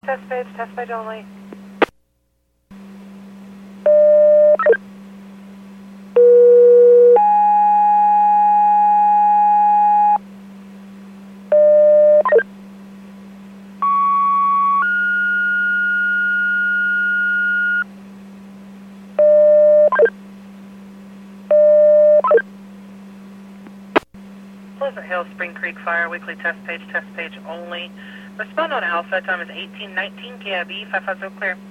test page only. Pleasant Hill, Spring Creek Fire, weekly test page only. Respond on Alpha, time is 1819, KIB 550 clear.